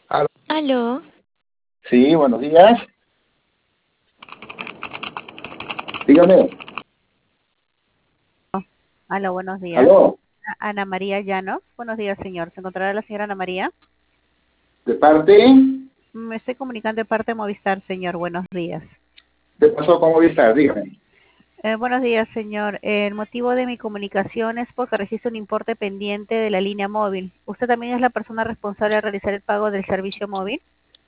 Aló. Aló, Sí, buenos días. Dígame. Hola, buenos días. Aló. Ana María Llanos. Buenos días, señor. ¿Se encontrará la señora Ana María? ¿De parte? Me estoy comunicando de parte de Movistar, señor. Buenos días. ¿Qué pasó con Movistar? Dígame. Buenos días, señor. El motivo de mi comunicación es porque registra un importe pendiente de la línea móvil. ¿Usted también es la persona responsable de realizar el pago del servicio móvil?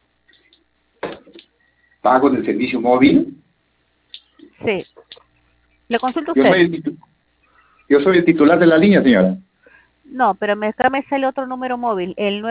¿Pago del servicio móvil? Sí. ¿Le consulta Yo usted? soy yo soy el titular de la línea, señora. No, pero acá me sale otro número móvil, el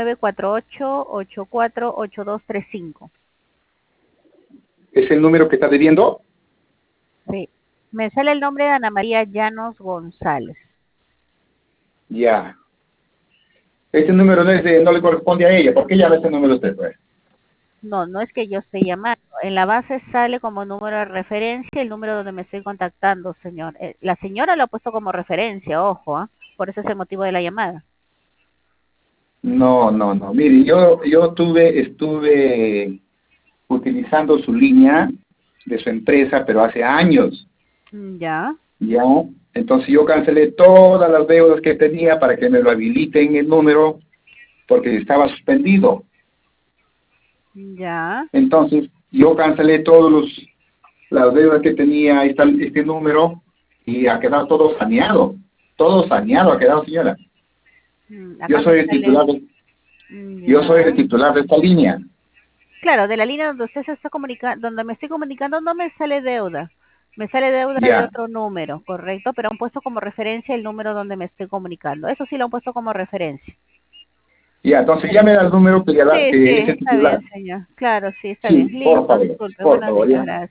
948-848235. ¿Es el número que está debiendo? Sí. Me sale el nombre de Ana María Llanos González. Ya. Ese número no le corresponde a ella. ¿Por qué llama ese número usted, pues? No, no es que yo esté llamando. En la base sale como número de referencia el número donde me estoy contactando, señor. La señora lo ha puesto como referencia, ojo, ¿ah? Por eso es el motivo de la llamada. No, no, no. Mire, estuve utilizando su línea de su empresa, pero hace años. Ya, Ya. Entonces yo cancelé todas las deudas que tenía para que me lo habiliten el número porque estaba suspendido. ya. Entonces, yo cancelé las deudas que tenía este número y ha quedado todo saneado ha quedado, señora. Yo Acá me soy el sale. titular de, yo soy el Ya. titular de esta línea. Claro, de la línea donde usted se está comunicando, donde me estoy comunicando, no me sale deuda. Me sale deuda de Ya, otro número, correcto, pero han puesto como referencia el número donde me estoy comunicando. Eso sí lo han puesto como referencia. ya, entonces llame al número Sí, sí, que es el está titular. bien, señor. Claro, sí, está bien. Sí, Listo, disculpe. por Buenos favor, días, ya. gracias.